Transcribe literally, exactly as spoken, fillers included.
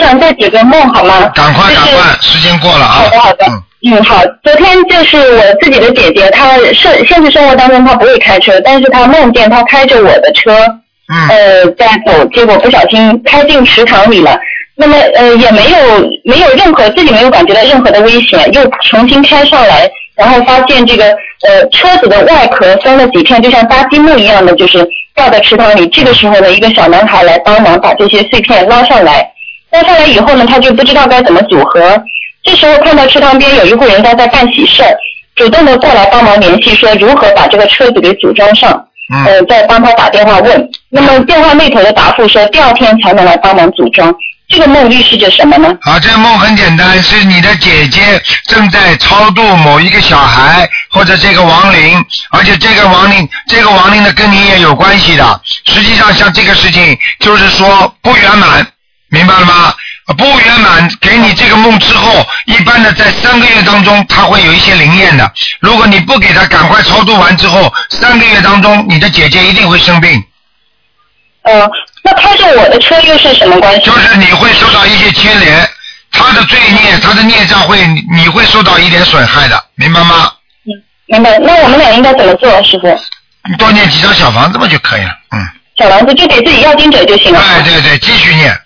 想再解个梦好吗？ 赶快赶快，时间过了啊。 好的好的。嗯嗯，好。昨天就是我自己的姐姐，她现现实生活当中她不会开车，但是她梦见她开着我的车， 嗯， 呃，在走，结果不小心开进池塘里了。那么呃也没有没有任何自己没有感觉到任何的危险，又重新开上来，然后发现这个呃车子的外壳分了几片，就像搭积木一样的，就是掉在池塘里。这个时候呢，一个小男孩来帮忙把这些碎片捞上来。捞上来以后呢，他就不知道该怎么组合。这时候看到池塘边有一户人家在办喜事，主动的过来帮忙联系，说如何把这个车子给组装上。呃，再帮他打电话问。那么电话那头的答复说，第二天才能来帮忙组装。这个梦预示着什么呢？ 好，这个梦很简单，是你的姐姐正在超度某一个小孩或者这个亡灵，而且这个亡灵，这个亡灵呢跟你也有关系的。实际上像这个事情就是说不圆满，明白了吗？不圆满，给你这个梦之后，一般的在三个月当中，它会有一些灵验的。如果你不给他赶快超度完之后，三个月当中，你的姐姐一定会生病。 呃，那开着我的车又是什么关系？ 就是你会受到一些牵连，他的罪孽，他的孽障会，你会受到一点损害的，明白吗？ 嗯，明白。那我们俩应该怎么做，师傅？ 你多念几张小房子嘛就可以了，嗯。 小房子就给自己要经者就行了。 对对对，继续念。